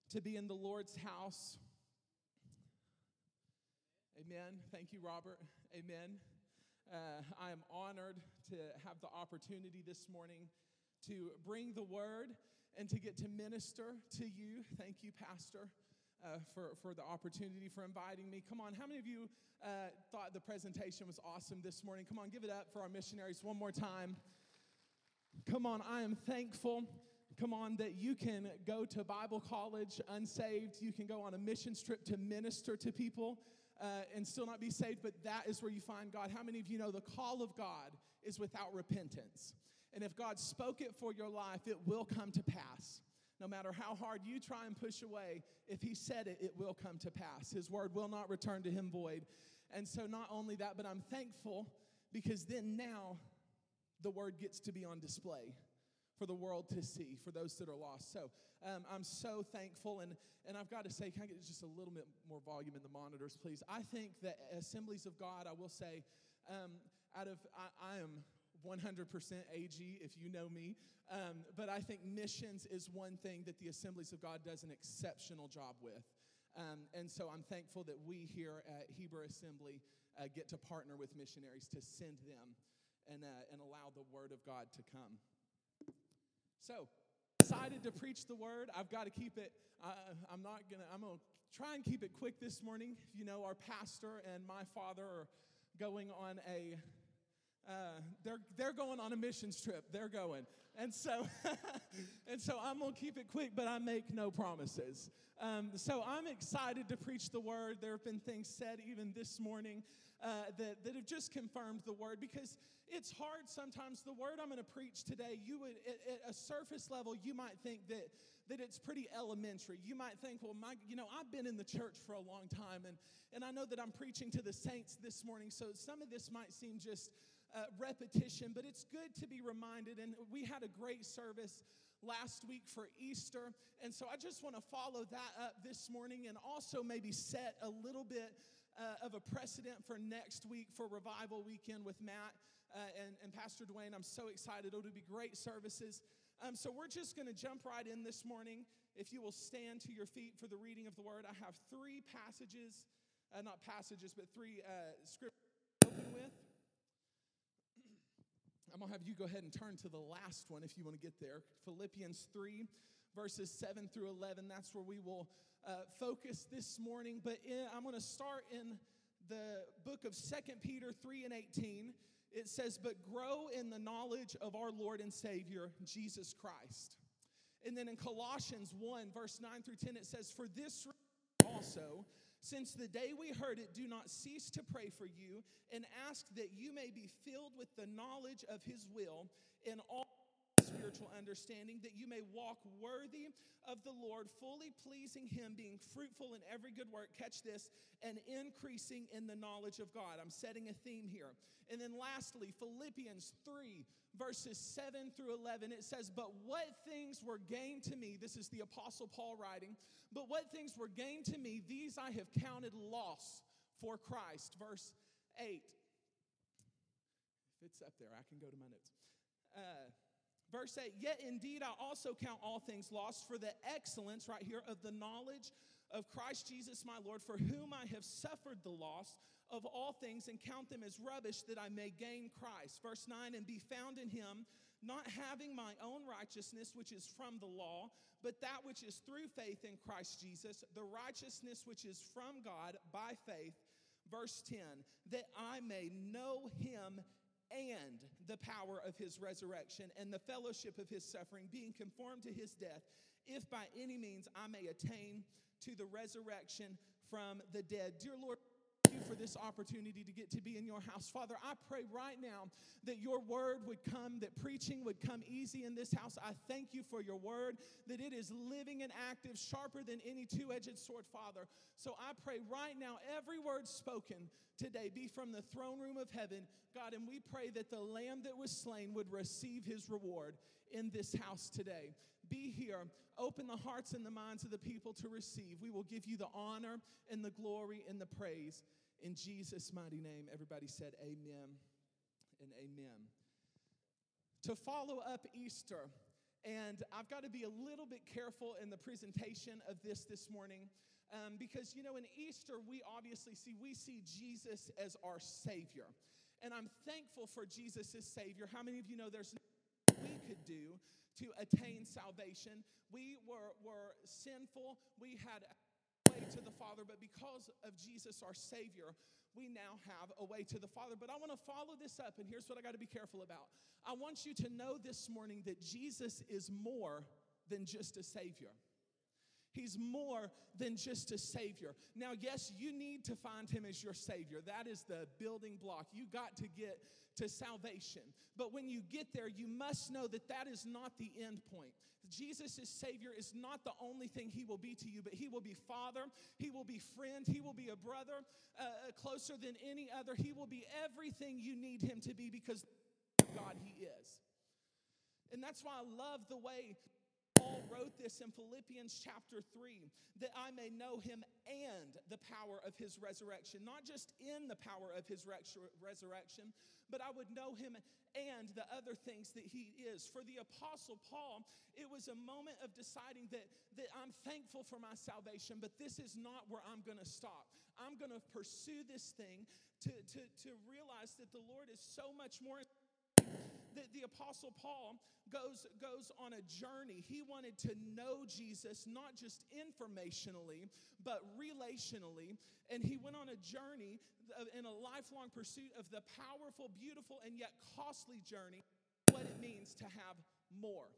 to be in the Lord's house. Amen. Thank you, Robert. Amen. I am honored to have the opportunity this morning to bring the word and to get to minister to you. Thank you, Pastor, for the opportunity, for inviting me. Come on, how many of you thought the presentation was awesome this morning? Come on, give it up for our missionaries one more time. Come on, I am thankful. Come on, that you can go to Bible college unsaved. You can go on a mission trip to minister to people and still not be saved, but that is where you find God. How many of you know the call of God is without repentance? And if God spoke it for your life, it will come to pass. No matter how hard you try and push away, if He said it, it will come to pass. His word will not return to Him void. And so not only that, but I'm thankful because then now the word gets to be on display for the world to see, for those that are lost. So I'm so thankful, and I've got to say, can I get just a little bit more volume in the monitors, please? I think that Assemblies of God, I will say, I am 100% AG, if you know me, but I think missions is one thing that the Assemblies of God does an exceptional job with. And so I'm thankful that we here at Heber Assembly get to partner with missionaries to send them and allow the word of God to come. So, excited to preach the word. I've got to keep it, I'm going to try and keep it quick this morning. You know, our pastor and my father are going on they're going on a missions trip. They're going. And so I'm going to keep it quick, but I make no promises. So I'm excited to preach the word. There have been things said even this morning that have just confirmed the word, because it's hard sometimes. The word I'm going to preach today, you would, at a surface level, you might think that it's pretty elementary. You might think, well, I've been in the church for a long time, and I know that I'm preaching to the saints this morning, so some of this might seem just repetition, but it's good to be reminded. And we had a great service last week for Easter, and so I just want to follow that up this morning and also maybe set a little bit of a precedent for next week for Revival Weekend with Matt and Pastor Dwayne. I'm so excited. It'll be great services. So we're just going to jump right in this morning. If you will stand to your feet for the reading of the word. I have three passages, not passages, but three scriptures to open with. I'm going to have you go ahead and turn to the last one if you want to get there. Philippians 3, verses 7 through 11. That's where we will focus this morning. But I'm going to start in the book of 2 Peter 3 and 18. It says, "But grow in the knowledge of our Lord and Savior, Jesus Christ." And then in Colossians 1, verse 9 through 10, it says, "For this reason also, since the day we heard it, do not cease to pray for you and ask that you may be filled with the knowledge of His will in all spiritual understanding, that you may walk worthy of the Lord, fully pleasing Him, being fruitful in every good work," catch this, "and increasing in the knowledge of God." I'm setting a theme here. And then lastly, Philippians 3, verses 7 through 11, it says, "But what things were gained to me," this is the Apostle Paul writing, "but what things were gained to me, these I have counted loss for Christ." Verse 8. If it's up there, I can go to my notes. Verse 8, "Yet indeed I also count all things lost for the excellence," right here, "of the knowledge of Christ Jesus my Lord, for whom I have suffered the loss of all things and count them as rubbish, that I may gain Christ." Verse 9, "And be found in Him, not having my own righteousness, which is from the law, but that which is through faith in Christ Jesus, the righteousness which is from God by faith." Verse 10, "That I may know Him and the power of His resurrection and the fellowship of His suffering, being conformed to His death, if by any means I may attain to the resurrection from the dead." Dear Lord, thank you for this opportunity to get to be in your house. Father, I pray right now that your word would come, that preaching would come easy in this house. I thank you for your word, that it is living and active, sharper than any two-edged sword, Father. So I pray right now, every word spoken today be from the throne room of heaven, God, and we pray that the Lamb that was slain would receive his reward in this house today. Be here. Open the hearts and the minds of the people to receive. We will give you the honor and the glory and the praise. In Jesus' mighty name, everybody said amen and amen. To follow up Easter, And I've got to be a little bit careful in the presentation of this morning because, in Easter, we see Jesus as our Savior. And I'm thankful for Jesus as Savior. How many of you know there's nothing we could do to attain salvation? We were sinful. We had a way to the Father, but because of Jesus, our Savior, we now have a way to the Father. But I want to follow this up, and here's what I got to be careful about. I want you to know this morning that Jesus is more than just a Savior. He's more than just a Savior. Now, yes, you need to find Him as your Savior. That is the building block. You got to get to salvation. But when you get there, you must know that that is not the end point. Jesus as Savior is not the only thing He will be to you, but He will be Father, He will be friend, He will be a brother closer than any other. He will be everything you need Him to be because God He is. And that's why I love the way Paul wrote this in Philippians chapter 3, that I may know Him and the power of His resurrection. Not just in the power of His resurrection, but I would know Him and the other things that He is. For the Apostle Paul, it was a moment of deciding that I'm thankful for my salvation, but this is not where I'm going to stop. I'm going to pursue this thing to realize that the Lord is so much more. The Apostle Paul goes on a journey. He wanted to know Jesus, not just informationally, but relationally. And he went on a journey in a lifelong pursuit of the powerful, beautiful, and yet costly journey, what it means to have more.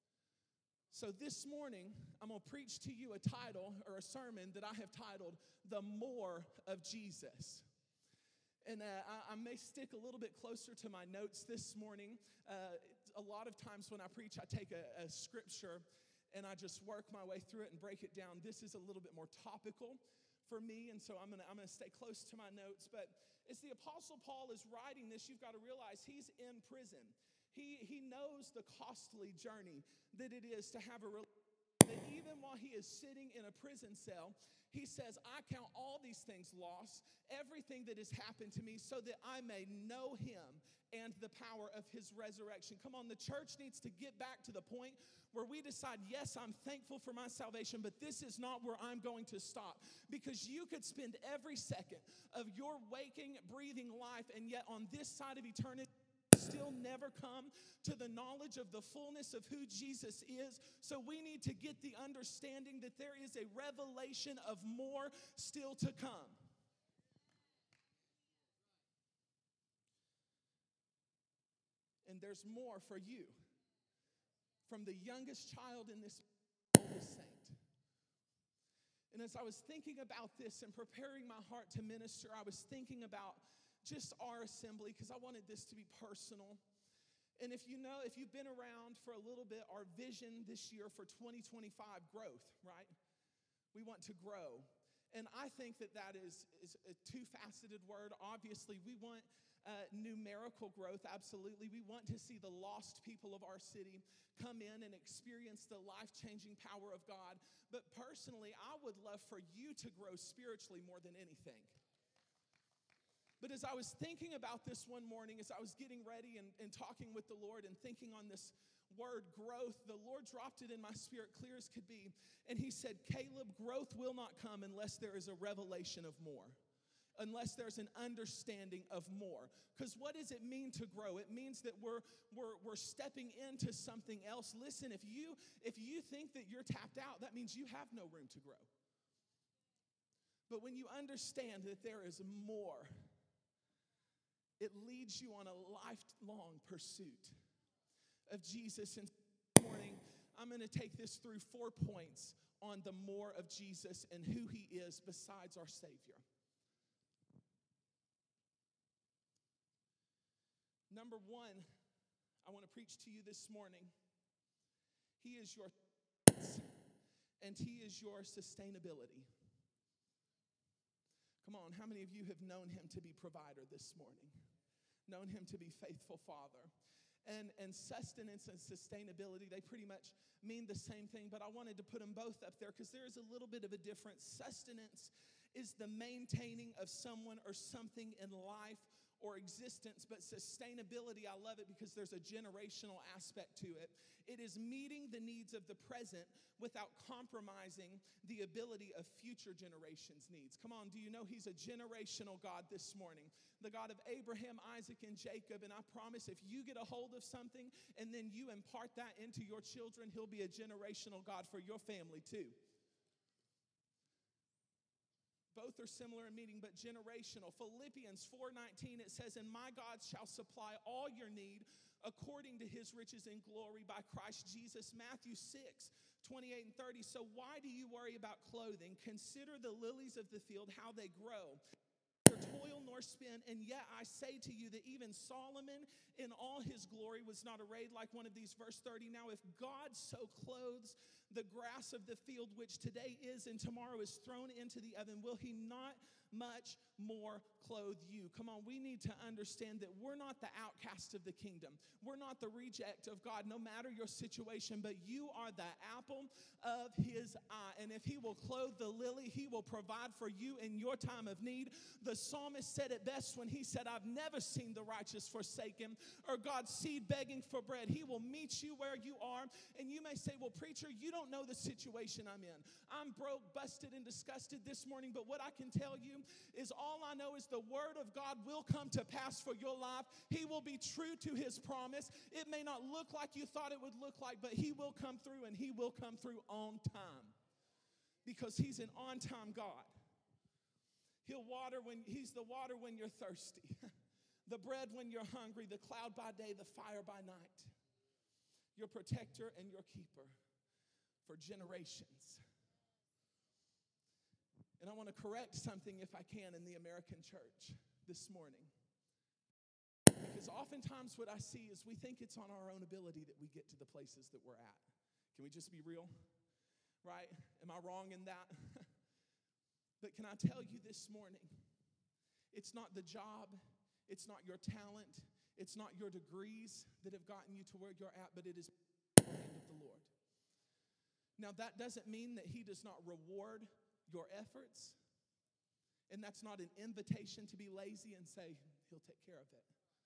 So this morning, I'm going to preach to you a title or a sermon that I have titled, The More of Jesus. And I may stick a little bit closer to my notes this morning. A lot of times when I preach, I take a scripture and I just work my way through it and break it down. This is a little bit more topical for me, and so I'm gonna stay close to my notes. But as the Apostle Paul is writing this, you've got to realize he's in prison. He knows the costly journey that it is to have a relationship. That even while he is sitting in a prison cell, he says, I count all these things lost, everything that has happened to me, so that I may know Him and the power of His resurrection. Come on, the church needs to get back to the point where we decide, yes, I'm thankful for my salvation, but this is not where I'm going to stop. Because you could spend every second of your waking, breathing life, and yet on this side of eternity, still never come to the knowledge of the fullness of who Jesus is. So we need to get the understanding that there is a revelation of more still to come. And there's more for you. From the youngest child in this oldest saint. And as I was thinking about this and preparing my heart to minister, I was thinking about just our assembly, because I wanted this to be personal. And if you've been around for a little bit, our vision this year for 2025, growth, right? We want to grow. And I think that is a two-faceted word. Obviously, we want numerical growth, absolutely. We want to see the lost people of our city come in and experience the life-changing power of God. But personally, I would love for you to grow spiritually more than anything. But as I was thinking about this one morning, as I was getting ready and talking with the Lord and thinking on this word growth, the Lord dropped it in my spirit clear as could be. And He said, Caleb, growth will not come unless there is a revelation of more. Unless there's an understanding of more. Because what does it mean to grow? It means that we're stepping into something else. Listen, if you think that you're tapped out, that means you have no room to grow. But when you understand that there is more, it leads you on a lifelong pursuit of Jesus. And this morning, I'm going to take this through 4 points on the more of Jesus and who He is besides our Savior. Number one, I want to preach to you this morning. He is your and He is your sustainability. Come on, how many of you have known Him to be provider this morning? Known Him to be faithful Father. And sustenance and sustainability, they pretty much mean the same thing, but I wanted to put them both up there because there is a little bit of a difference. Sustenance is the maintaining of someone or something in life or existence, but sustainability, I love it because there's a generational aspect to it. It is meeting the needs of the present without compromising the ability of future generations' needs. Come on, do you know he's a generational God this morning? The God of Abraham, Isaac, and Jacob. And I promise if you get a hold of something and then you impart that into your children, he'll be a generational God for your family too. Both are similar in meaning, but generational. Philippians 4:19, it says, "And my God shall supply all your need according to his riches in glory by Christ Jesus." Matthew 6:28 and 30, "So why do you worry about clothing? Consider the lilies of the field, how they grow. Neither toil nor spin, and yet I say to you that even Solomon in all his glory was not arrayed like one of these." Verse 30, "Now if God so clothes the grass of the field, which today is and tomorrow is thrown into the oven, will he not much more clothe you?" Come on, we need to understand that we're not the outcast of the kingdom. We're not the reject of God, no matter your situation, but you are the apple of his eye. And if he will clothe the lily, he will provide for you in your time of need. The psalmist said it best when he said, "I've never seen the righteous forsaken or God's seed begging for bread." He will meet you where you are. And you may say, "Well, preacher, you don't know the situation I'm in. I'm broke, busted, and disgusted this morning." But what I can tell you is all I know is the word of God will come to pass for your life. He will be true to his promise. It may not look like you thought it would look like, but he will come through, and he will come through on time because he's an on-time God. He's the water when you're thirsty, the bread when you're hungry, the cloud by day, the fire by night, your protector and your keeper for generations. And I want to correct something, if I can, in the American church this morning. Because oftentimes what I see is we think it's on our own ability that we get to the places that we're at. Can we just be real? Right? Am I wrong in that? But can I tell you this morning, it's not the job, it's not your talent, it's not your degrees that have gotten you to where you're at, but it is the hand of the Lord. Now, that doesn't mean that he does not reward your efforts, and that's not an invitation to be lazy and say, he'll take care of it.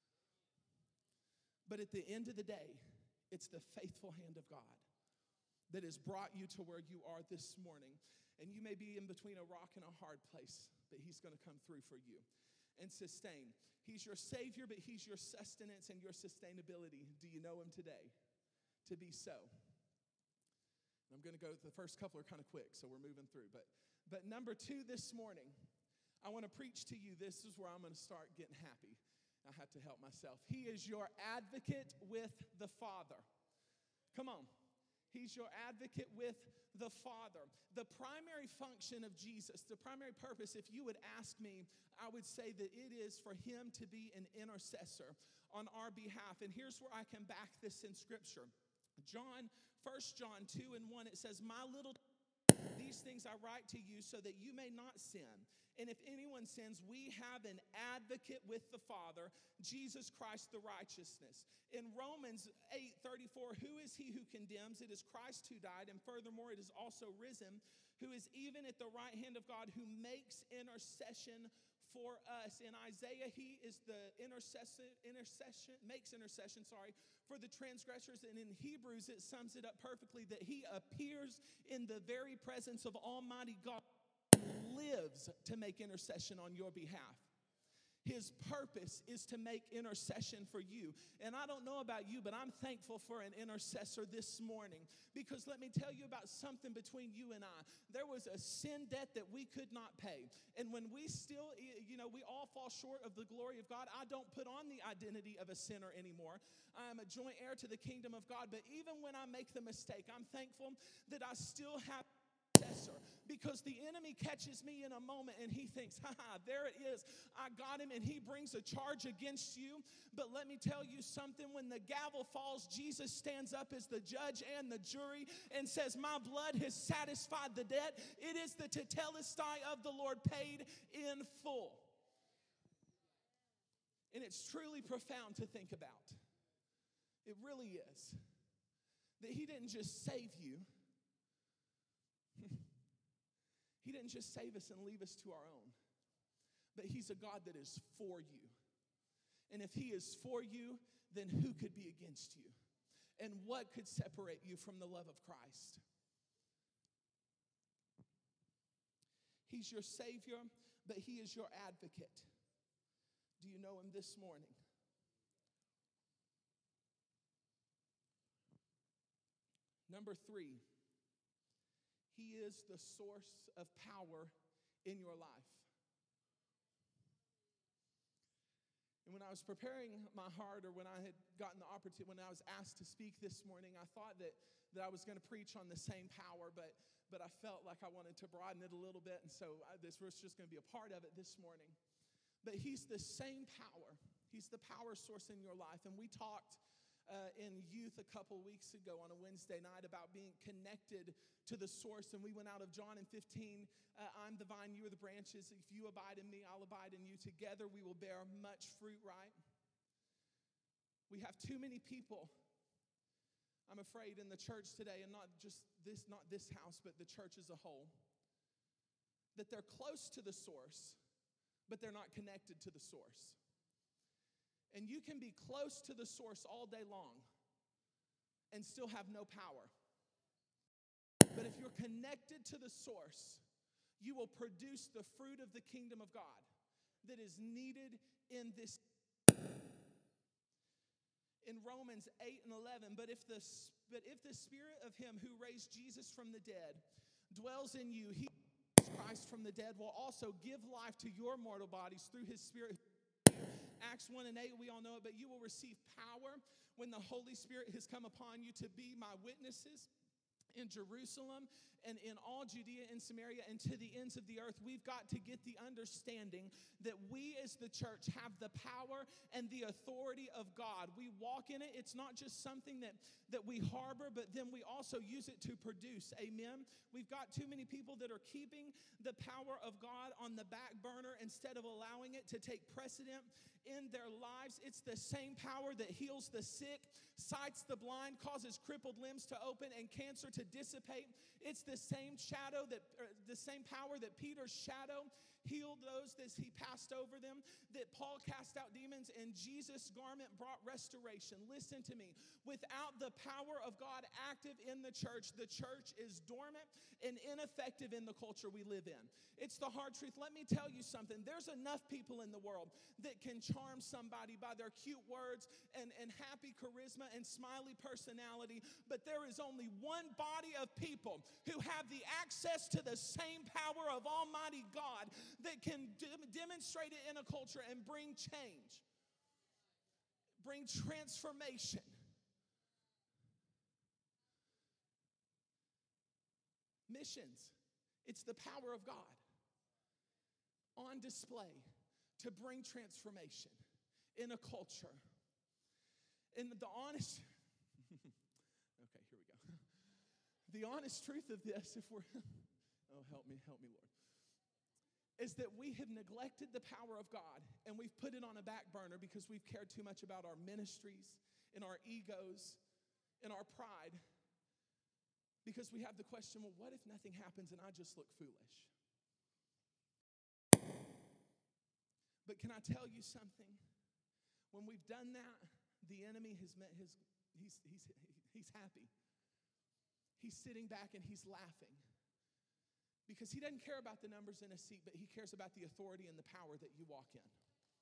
But at the end of the day, it's the faithful hand of God that has brought you to where you are this morning. And you may be in between a rock and a hard place, but he's going to come through for you and sustain. He's your Savior, but he's your sustenance and your sustainability. Do you know him today? To be so. I'm going to go, the first couple are kind of quick, so we're moving through. But number 2 this morning, I want to preach to you. This is where I'm going to start getting happy. I have to help myself. He is your advocate with the Father. Come on. He's your advocate with the Father. The primary function of Jesus, the primary purpose, if you would ask me, I would say that it is for him to be an intercessor on our behalf. And here's where I can back this in Scripture. 1 John 2:1, it says, "My little, these things I write to you so that you may not sin. And if anyone sins, we have an advocate with the Father, Jesus Christ the righteousness." In Romans 8:34, "Who is he who condemns? It is Christ who died, and furthermore it is also risen, who is even at the right hand of God, who makes intercession for us." In Isaiah, he is the makes intercession for the transgressors. And in Hebrews, it sums it up perfectly that he appears in the very presence of Almighty God, lives to make intercession on your behalf. His purpose is to make intercession for you. And I don't know about you, but I'm thankful for an intercessor this morning. Because let me tell you about something between you and I. There was a sin debt that we could not pay. And when we still, we all fall short of the glory of God, I don't put on the identity of a sinner anymore. I am a joint heir to the kingdom of God. But even when I make the mistake, I'm thankful that I still have because the enemy catches me in a moment and he thinks, there it is, I got him, and he brings a charge against you. But let me tell you something, when the gavel falls, Jesus stands up as the judge and the jury and says, "My blood has satisfied the debt. It is the tetelestai of the Lord paid in full." And it's truly profound to think about. It really is. That he didn't just save you. He didn't just save us and leave us to our own, but he's a God that is for you. And if he is for you, then who could be against you? And what could separate you from the love of Christ? He's your Savior, but he is your advocate. Do you know him this morning? Number 3, he is the source of power in your life. And when I was preparing my heart, or when I had gotten the opportunity, when I was asked to speak this morning, I thought that I was going to preach on the same power, but I felt like I wanted to broaden it a little bit, and so this was just going to be a part of it this morning. But he's the same power. He's the power source in your life. And we talked in youth a couple weeks ago on a Wednesday night about being connected to the source, and we went out of John 15. I'm the vine, you are the branches. If you abide in me, I'll abide in you. Together we will bear much fruit, right? We have too many people, I'm afraid, in the church today, and not this house, but the church as a whole, that they're close to the source, but they're not connected to the source. And you can be close to the source all day long and still have no power. But if you're connected to the source, you will produce the fruit of the kingdom of God that is needed in this. In Romans 8 and 11, but if the spirit of him who raised Jesus from the dead dwells in you, he, Christ from the dead, will also give life to your mortal bodies through his spirit. Acts 1 and 8, we all know it, but you will receive power when the Holy Spirit has come upon you to be my witnesses in Jerusalem and in all Judea and Samaria and to the ends of the earth. We've got to get the understanding that we as the church have the power and the authority of God. We walk in it. It's not just something that we harbor, but then we also use it to produce. Amen. We've got too many people that are keeping the power of God on the back burner instead of allowing it to take precedent in their lives. It's the same power that heals the sick, sights the blind, causes crippled limbs to open, and cancer to dissipate. It's the same power that Peter's shadow healed those as he passed over them, that Paul cast out demons, and Jesus' garment brought restoration. Listen to me. Without the power of God active in the church is dormant and ineffective in the culture we live in. It's the hard truth. Let me tell you something. There's enough people in the world that can charm somebody by their cute words and happy charisma and smiley personality, but there is only one body of people who have the access to the same power of Almighty God that can demonstrate it in a culture and bring change, bring transformation. Missions, it's the power of God on display to bring transformation in a culture. And the honest, okay, here we go. The honest truth of this, if we're, oh, help me, Lord, is that we have neglected the power of God and we've put it on a back burner because we've cared too much about our ministries and our egos and our pride, because we have the question, well, what if nothing happens and I just look foolish? But can I tell you something? When we've done that, the enemy has met he's happy. He's sitting back and he's laughing. Because he doesn't care about the numbers in a seat, but he cares about the authority and the power that you walk in.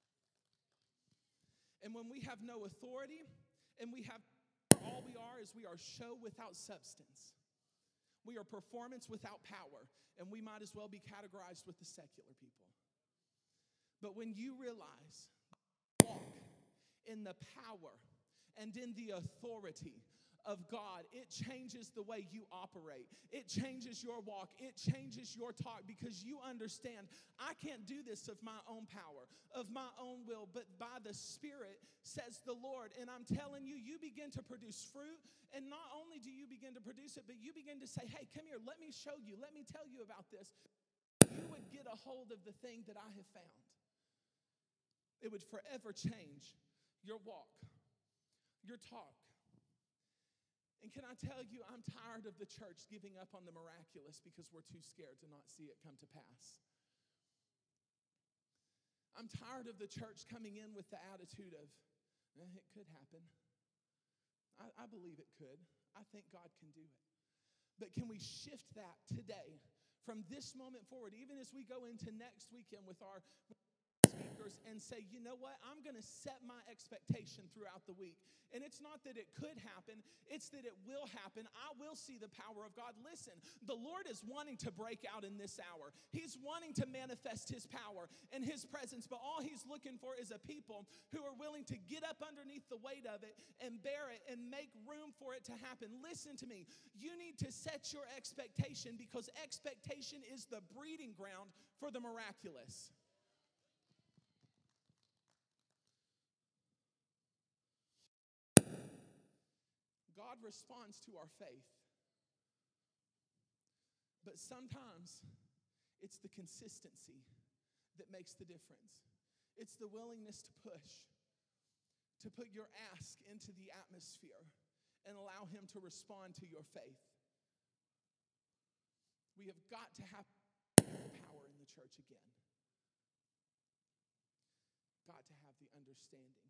And when we have no authority, and all we are is we are show without substance. We are performance without power, and we might as well be categorized with the secular people. But when you realize, walk in the power and in the authority of God, it changes the way you operate. It changes your walk. It changes your talk, because you understand, I can't do this of my own power, of my own will, but by the Spirit, says the Lord. And I'm telling you, you begin to produce fruit. And not only do you begin to produce it, but you begin to say, hey, come here, let me show you, let me tell you about this. You would get a hold of the thing that I have found. It would forever change your walk, your talk. And can I tell you, I'm tired of the church giving up on the miraculous because we're too scared to not see it come to pass. I'm tired of the church coming in with the attitude of, it could happen. I believe it could. I think God can do it. But can we shift that today from this moment forward, even as we go into next weekend with our speakers, and say, you know what, I'm going to set my expectation throughout the week. And it's not that it could happen, it's that it will happen. I will see the power of God. Listen, the Lord is wanting to break out in this hour. He's wanting to manifest his power and his presence, but all he's looking for is a people who are willing to get up underneath the weight of it and bear it and make room for it to happen. Listen to me. You need to set your expectation, because expectation is the breeding ground for the miraculous. God responds to our faith. But sometimes it's the consistency that makes the difference. It's the willingness to push, to put your ask into the atmosphere and allow him to respond to your faith. We have got to have the power in the church again. Got to have the understanding.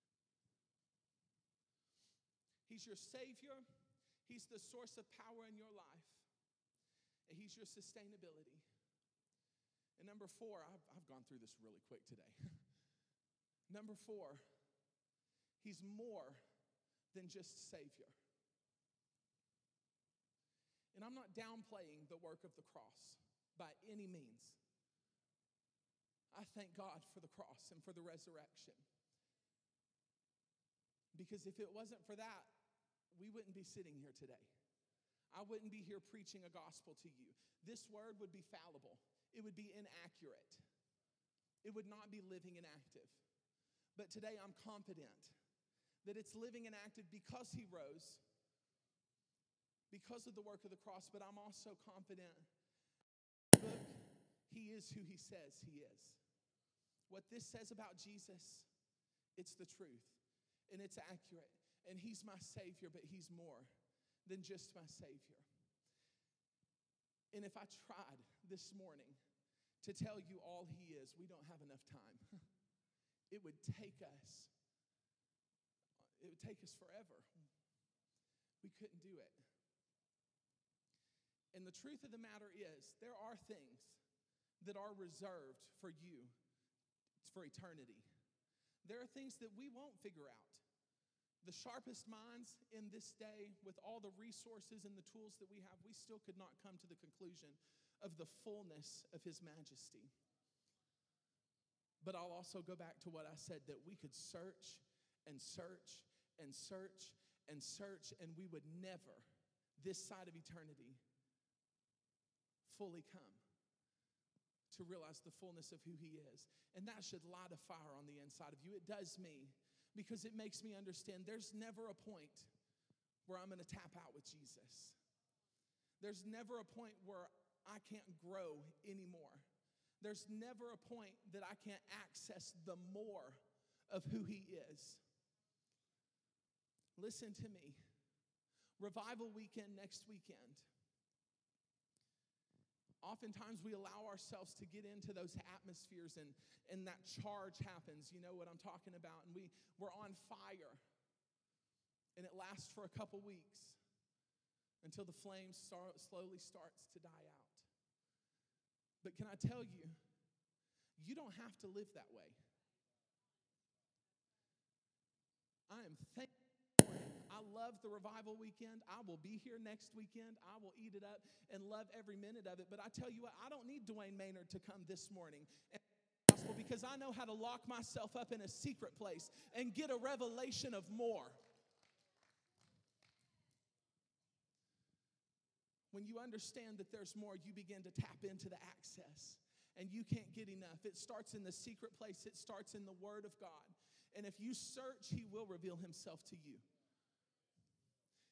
He's your Savior. He's the source of power in your life. And he's your sustainability. And number 4, I've gone through this really quick today. Number 4, he's more than just Savior. And I'm not downplaying the work of the cross by any means. I thank God for the cross and for the resurrection. Because if it wasn't for that, we wouldn't be sitting here today. I wouldn't be here preaching a gospel to you. This word would be fallible. It would be inaccurate. It would not be living and active. But today I'm confident that it's living and active because he rose, because of the work of the cross, but I'm also confident that he is who he says he is. What this says about Jesus, it's the truth. And it's accurate. And he's my Savior, but he's more than just my Savior. And if I tried this morning to tell you all he is, we don't have enough time. It would take us forever. We couldn't do it. And the truth of the matter is, there are things that are reserved for you for eternity. There are things that we won't figure out. The sharpest minds in this day, with all the resources and the tools that we have, we still could not come to the conclusion of the fullness of his majesty. But I'll also go back to what I said, that we could search and search and search and search, and we would never, this side of eternity, fully come to realize the fullness of who he is. And that should light a fire on the inside of you. It does me. Because it makes me understand there's never a point where I'm going to tap out with Jesus. There's never a point where I can't grow anymore. There's never a point that I can't access the more of who he is. Listen to me. Revival weekend next weekend. Oftentimes we allow ourselves to get into those atmospheres and that charge happens. You know what I'm talking about. And we're on fire. And it lasts for a couple weeks until the flame slowly starts to die out. But can I tell you, you don't have to live that way. I am thankful. I love the revival weekend. I will be here next weekend. I will eat it up and love every minute of it. But I tell you what, I don't need Dwayne Maynard to come this morning and gospel, because I know how to lock myself up in a secret place and get a revelation of more. When you understand that there's more, you begin to tap into the access, and you can't get enough. It starts in the secret place. It starts in the Word of God. And if you search, he will reveal himself to you.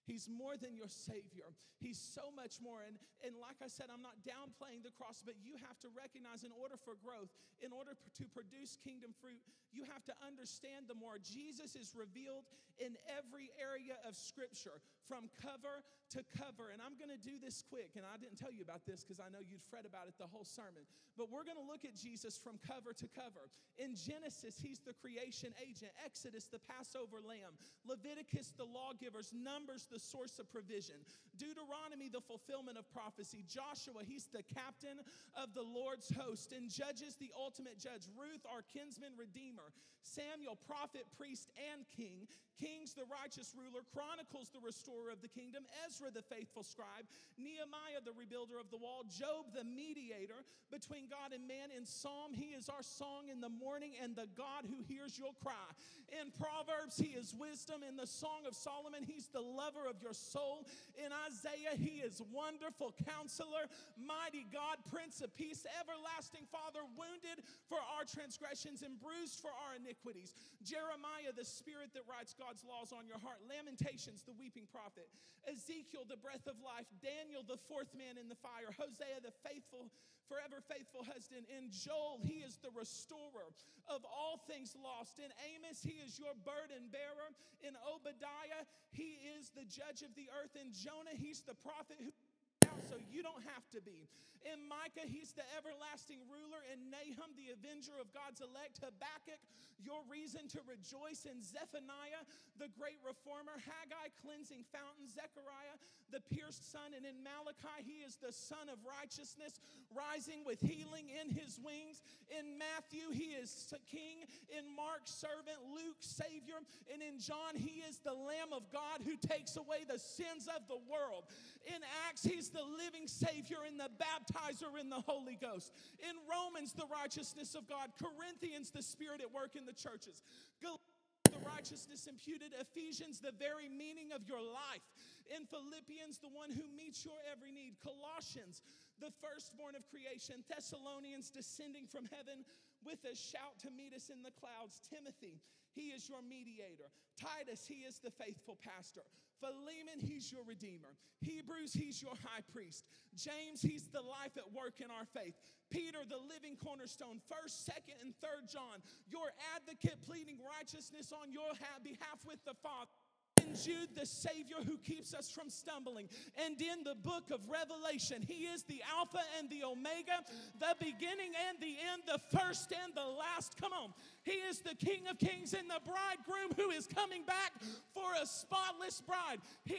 He's more than your Savior. He's so much more. And like I said, I'm not downplaying the cross, but you have to recognize in order for growth, in order to produce kingdom fruit, you have to understand the more. Jesus is revealed in every area of Scripture, from cover to cover. And I'm going to do this quick, and I didn't tell you about this because I know you'd fret about it the whole sermon. But we're going to look at Jesus from cover to cover. In Genesis, he's the creation agent. Exodus, the Passover lamb. Leviticus, the lawgivers. Numbers, the source of provision. Deuteronomy, the fulfillment of prophecy. Joshua, he's the captain of the Lord's host. In Judges, the ultimate judge. Ruth, our kinsman redeemer. Samuel, prophet, priest, and king. Kings, the righteous ruler. Chronicles, the restorer of the kingdom. Ezra, the faithful scribe. Nehemiah, the rebuilder of the wall. Job, the mediator between God and man. In Psalm, he is our song in the morning and the God who hears your cry. In Proverbs, he is wisdom. In the Song of Solomon, he's the lover of your soul. In Isaiah, he is wonderful counselor, mighty God, Prince of Peace, everlasting Father, wounded for our transgressions and bruised for our iniquities. Jeremiah, the spirit that writes God's laws on your heart. Lamentations, the weeping prophet. Ezekiel, the breath of life. Daniel, the fourth man in the fire. Hosea, the faithful, forever faithful husband. In Joel, he is the restorer of all things lost. In Amos, he is your burden bearer. In Obadiah, he is the judge of the earth. In Jonah, he's the prophet who so you don't have to be. In Micah, he's the everlasting ruler. In Nahum, the avenger of God's elect. Habakkuk, your reason to rejoice. In Zephaniah, the great reformer. Haggai, cleansing fountain. Zechariah, the pierced son. And in Malachi, he is the son of righteousness, rising with healing in his wings. In Matthew, he is king. In Mark, servant. Luke, savior. And in John, he is the Lamb of God who takes away the sins of the world. In Acts, he's the living Savior and the baptizer in the Holy Ghost. In Romans, the righteousness of God. Corinthians, the Spirit at work in the churches. Galatians, the righteousness imputed. Ephesians, the very meaning of your life. In Philippians, the one who meets your every need. Colossians, the firstborn of creation. Thessalonians, descending from heaven with a shout to meet us in the clouds. Timothy, he is your mediator. Titus, he is the faithful pastor. Philemon, he's your redeemer. Hebrews, he's your high priest. James, he's the life at work in our faith. Peter, the living cornerstone. 1st, 2nd, and 3rd John, your advocate pleading righteousness on your behalf with the Father. In Jude, the Savior who keeps us from stumbling. And in the book of Revelation, he is the Alpha and the Omega, the beginning and the end, the first and the last. Come on. He is the King of Kings and the bridegroom who is coming back for a spotless bride. He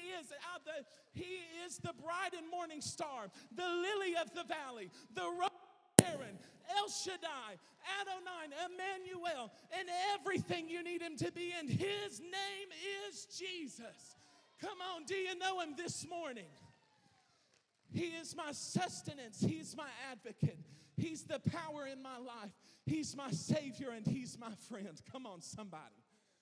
is the bright and morning star, the lily of the valley, the rose of Sharon, El Shaddai, Adonai, Emmanuel, and everything you need him to be. And his name is Jesus. Come on, do you know him this morning? He is my sustenance. He's my advocate. He's the power in my life. He's my Savior and he's my friend. Come on, somebody.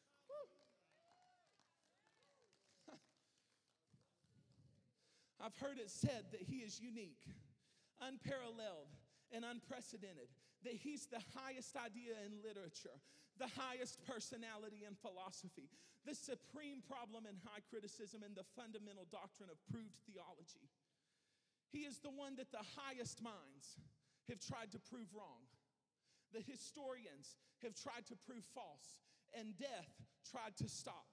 I've heard it said that he is unique, unparalleled, and unprecedented, that he's the highest idea in literature, the highest personality in philosophy, the supreme problem in high criticism, and the fundamental doctrine of proved theology. He is the one that the highest minds have tried to prove wrong. The historians have tried to prove false, and death tried to stop.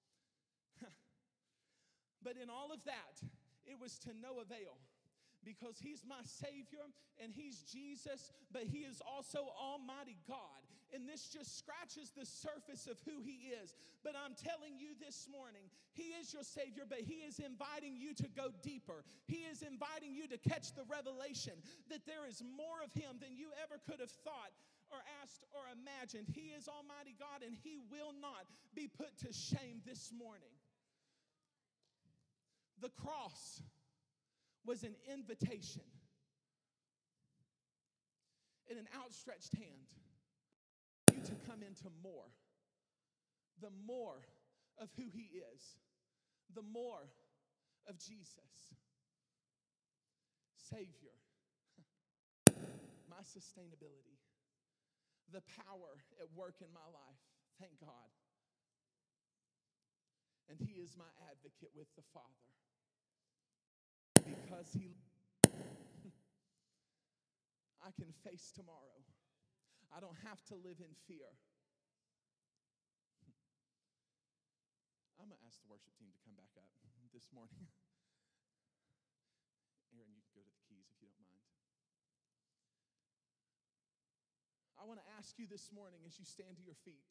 But in all of that, it was to no avail. Because he's my Savior and he's Jesus, but he is also Almighty God. And this just scratches the surface of who he is. But I'm telling you this morning, he is your Savior, but he is inviting you to go deeper. He is inviting you to catch the revelation that there is more of him than you ever could have thought or asked or imagined. He is Almighty God and he will not be put to shame this morning. The cross was an invitation and an outstretched hand for you to come into more. The more of who he is. The more of Jesus. Savior. My sustainability. The power at work in my life. Thank God. And he is my advocate with the Father. Because I can face tomorrow. I don't have to live in fear. I'm going to ask the worship team to come back up this morning. Aaron, you can go to the keys if you don't mind. I want to ask you this morning as you stand to your feet.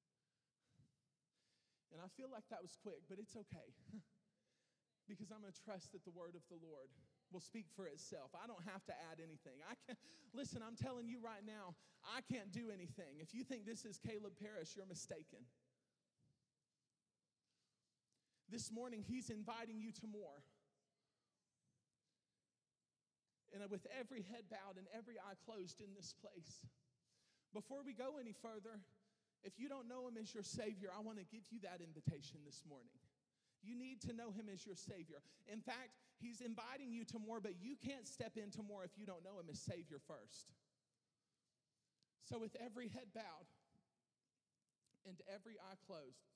And I feel like that was quick, but it's okay. Because I'm going to trust that the word of the Lord will speak for itself. I don't have to add anything. Listen, I'm telling you right now, I can't do anything. If you think this is Caleb Parrish, you're mistaken. This morning, he's inviting you to more. And with every head bowed and every eye closed in this place, before we go any further, if you don't know him as your Savior, I want to give you that invitation this morning. You need to know him as your Savior. In fact, he's inviting you to more, but you can't step into more if you don't know him as Savior first. So with every head bowed and every eye closed,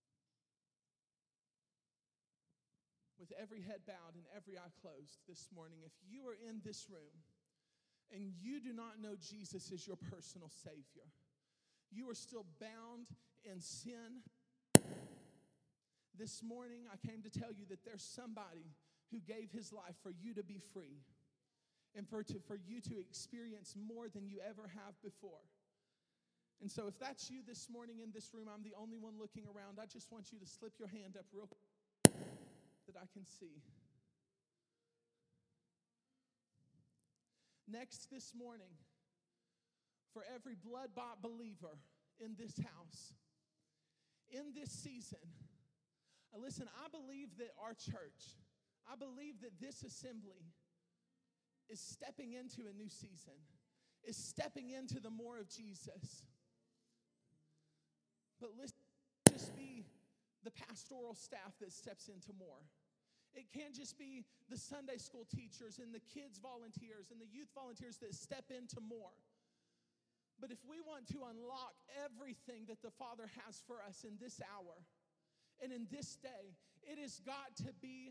with every head bowed and every eye closed this morning, if you are in this room and you do not know Jesus as your personal Savior, you are still bound in sin. This morning, I came to tell you that there's somebody who gave his life for you to be free and for you to experience more than you ever have before. And so if that's you this morning in this room, I'm the only one looking around. I just want you to slip your hand up real quick that I can see. Next this morning, for every blood-bought believer in this house, in this season, listen, I believe that our church, I believe that this assembly is stepping into a new season, is stepping into the more of Jesus. But listen, just be the pastoral staff that steps into more. It can't just be the Sunday school teachers and the kids volunteers and the youth volunteers that step into more. But if we want to unlock everything that the Father has for us in this hour and in this day, it has got to be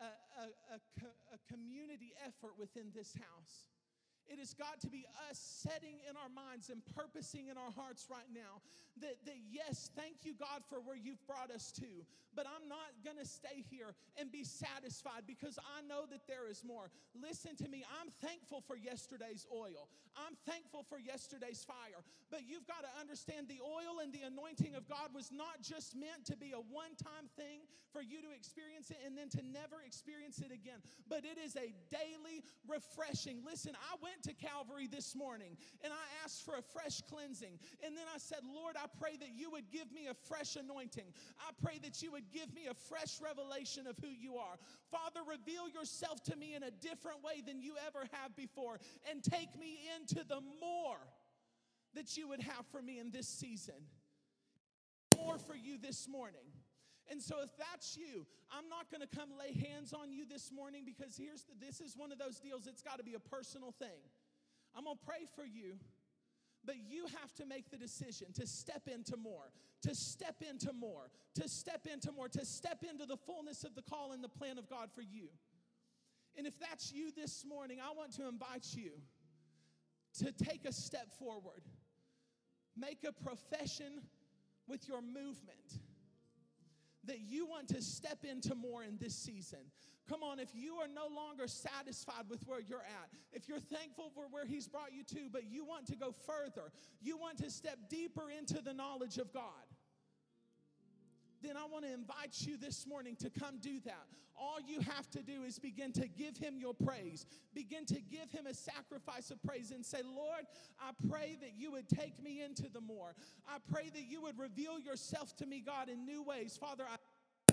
a community effort within this house. It has got to be us setting in our minds and purposing in our hearts right now that yes, thank you, God, for where you've brought us to. But I'm not going to stay here and be satisfied because I know that there is more. Listen to me. I'm thankful for yesterday's oil. I'm thankful for yesterday's fire. But you've got to understand the oil and the anointing of God was not just meant to be a one-time thing for you to experience it and then to never experience it again. But it is a daily refreshing. Listen, I went to Calvary this morning and I asked for a fresh cleansing. And then I said, Lord, I pray that you would give me a fresh anointing. I pray that you would give me a fresh revelation of who you are. Father, reveal yourself to me in a different way than you ever have before and take me into the more that you would have for me in this season. More for you this morning. And so if that's you, I'm not going to come lay hands on you this morning because this is one of those deals, it's got to be a personal thing. I'm going to pray for you, but you have to make the decision to step into more, to step into more, to step into more, to step into the fullness of the call and the plan of God for you. And if that's you this morning, I want to invite you to take a step forward. Make a profession with your movement that you want to step into more in this season. Come on, if you are no longer satisfied with where you're at, if you're thankful for where he's brought you to, but you want to go further, you want to step deeper into the knowledge of God, then I want to invite you this morning to come do that. All you have to do is begin to give him your praise. Begin to give him a sacrifice of praise and say, Lord, I pray that you would take me into the more. I pray that you would reveal yourself to me, God, in new ways. Father, I thank you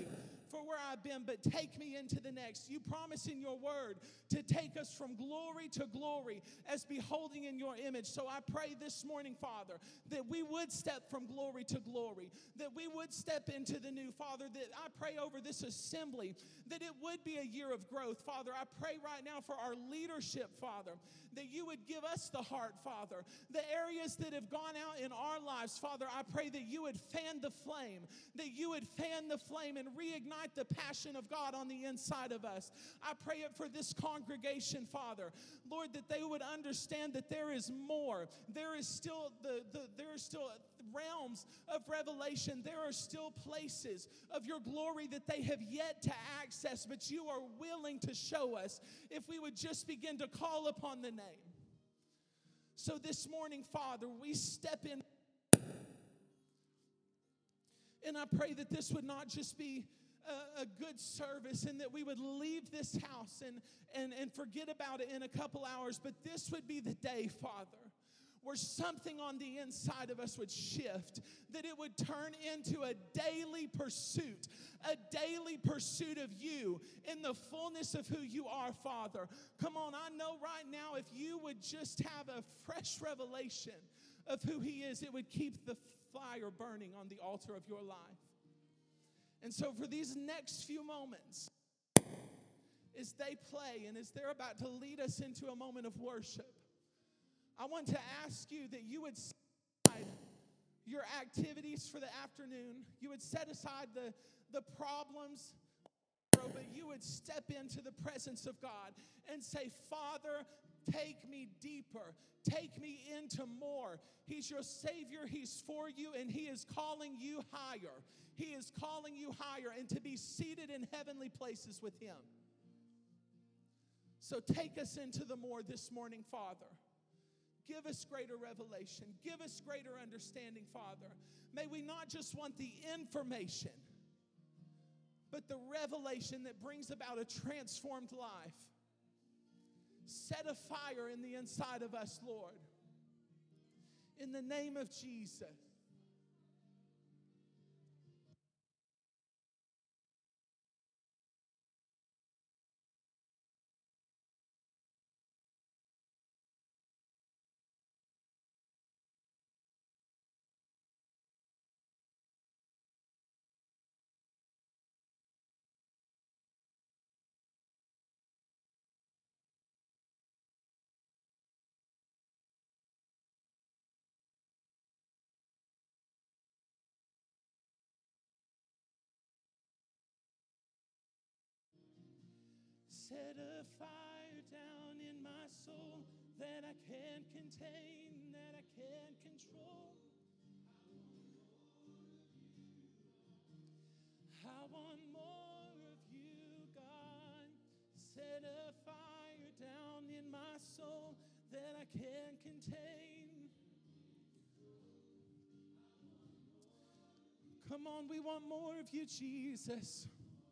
for where I've been, but take me into the next. You promise in your word to take us from glory to glory as beholding in your image. So I pray this morning, Father, that we would step from glory to glory, that we would step into the new, Father, that I pray over this assembly, that it would be a year of growth, Father. I pray right now for our leadership, Father, that you would give us the heart, Father. The areas that have gone out in our lives, Father, I pray that you would fan the flame, that you would fan the flame and reignite the passion of God on the inside of us. I pray it for this congregation, Father. Lord, that they would understand that there is more. There is still there are still realms of revelation. There are still places of your glory that they have yet to access, but you are willing to show us if we would just begin to call upon the name. So this morning, Father, we step in, and I pray that this would not just be a good service and that we would leave this house and forget about it in a couple hours, but this would be the day, Father, where something on the inside of us would shift, that it would turn into a daily pursuit of you in the fullness of who you are, Father. Come on, I know right now if you would just have a fresh revelation of who he is, it would keep the fire burning on the altar of your life. And so for these next few moments, as they play and as they're about to lead us into a moment of worship, I want to ask you that you would set aside your activities for the afternoon. You would set aside the problems, but you would step into the presence of God and say, Father, take me deeper. Take me into more. He's your Savior. He's for you, and he is calling you higher. He is calling you higher and to be seated in heavenly places with him. So take us into the more this morning, Father. Give us greater revelation. Give us greater understanding, Father. May we not just want the information, but the revelation that brings about a transformed life. Set a fire in the inside of us, Lord. In the name of Jesus. Set a fire down in my soul that I can't contain, that I can't control. I want more of you, God. Set a fire down in my soul that I can't contain. Come on, we want more of you, Jesus.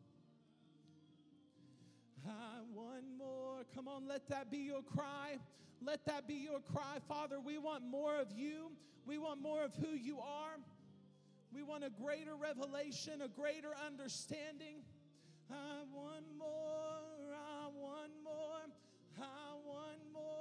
I want more. Come on, let that be your cry. Let that be your cry. Father, we want more of you. We want more of who you are. We want a greater revelation, a greater understanding. I want more. I want more. I want more.